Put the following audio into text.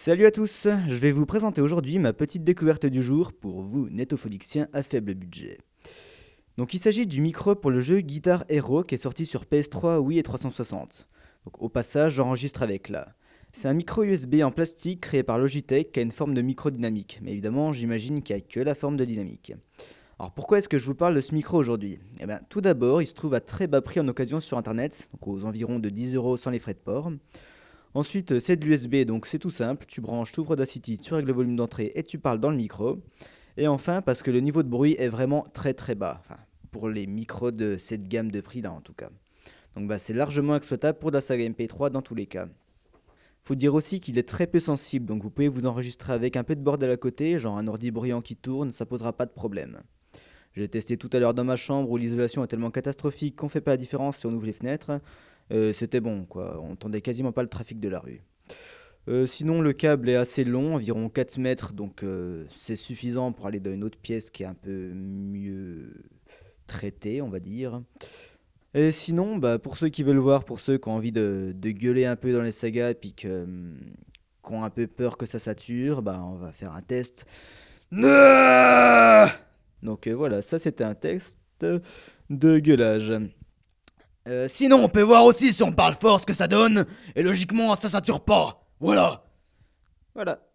Salut à tous, je vais vous présenter aujourd'hui ma petite découverte du jour pour vous nettophonixiens à faible budget. Donc il s'agit du micro pour le jeu Guitar Hero qui est sorti sur PS3, Wii et 360. Donc au passage j'enregistre avec là. C'est un micro USB en plastique créé par Logitech qui a une forme de micro dynamique, mais évidemment j'imagine qu'il n'y a que la forme de dynamique. Alors pourquoi est-ce que je vous parle de ce micro aujourd'hui? Eh bien tout d'abord il se trouve à très bas prix en occasion sur internet, donc aux environs de 10 € sans les frais de port. Ensuite, c'est de l'USB, donc c'est tout simple. Tu branches, tu ouvres Audacity, tu règles le volume d'entrée et tu parles dans le micro. Et enfin, parce que le niveau de bruit est vraiment très très bas. Enfin, pour les micros de cette gamme de prix là en tout cas. Donc c'est largement exploitable pour de la saga MP3 dans tous les cas. Faut dire aussi qu'il est très peu sensible, donc vous pouvez vous enregistrer avec un peu de bordel à côté, genre un ordi bruyant qui tourne, ça posera pas de problème. J'ai testé tout à l'heure dans ma chambre où l'isolation est tellement catastrophique qu'on fait pas la différence si on ouvre les fenêtres. C'était bon quoi, on entendait quasiment pas le trafic de la rue. Sinon, le câble est assez long, environ 4 mètres, donc c'est suffisant pour aller dans une autre pièce qui est un peu mieux traitée, on va dire. Et sinon, pour ceux qui veulent voir, pour ceux qui ont envie de gueuler un peu dans les sagas et puis qui ont un peu peur que ça sature, on va faire un test. Donc voilà, ça c'était un test de gueulage. Sinon, on peut voir aussi si on parle fort ce que ça donne, et logiquement, ça sature pas. Voilà. Voilà.